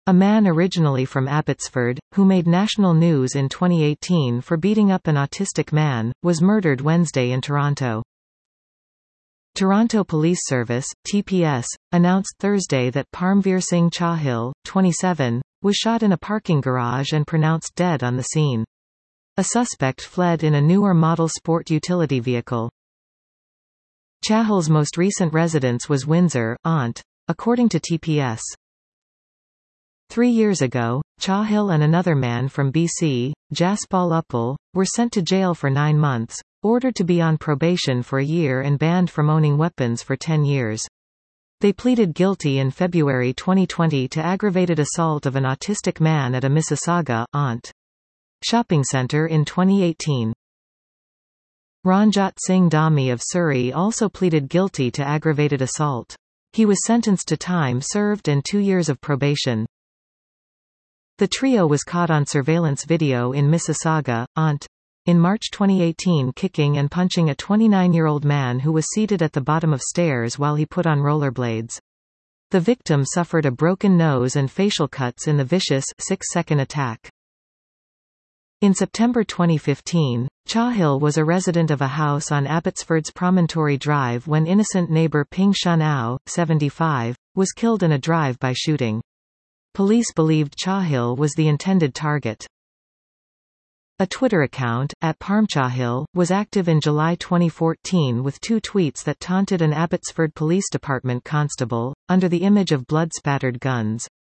A man originally from Abbotsford, who made national news in 2018 for beating up an autistic man, was murdered Wednesday in Toronto. Toronto Police Service, TPS, announced Thursday that Parmveer Singh Chahil, 27, was shot in a parking garage and pronounced dead on the scene. A suspect fled in a newer model sport utility vehicle. Chahil's most recent residence was Windsor, Ont, according to TPS. 3 years ago, Chahil and another man from BC, Jaspal Uppal, were sent to jail for 9 months, ordered to be on probation for a year and banned from owning weapons for 10 years. They pleaded guilty in February 2020 to aggravated assault of an autistic man at a Mississauga, Ont, shopping centre in 2018. Ranjat Singh Dhami of Surrey also pleaded guilty to aggravated assault. He was sentenced to time served and 2 years of probation. The trio was caught on surveillance video in Mississauga, Ont, in March 2018 kicking and punching a 29-year-old man who was seated at the bottom of stairs while he put on rollerblades. The victim suffered a broken nose and facial cuts in the vicious 6-second attack. In September 2015, Chahil was a resident of a house on Abbotsford's Promontory Drive when innocent neighbour Ping Shanao, 75, was killed in a drive-by shooting. Police believed Chahil was the intended target. A Twitter account, @ParmChahil, was active in July 2014 with 2 tweets that taunted an Abbotsford Police Department constable, under the image of blood-spattered guns.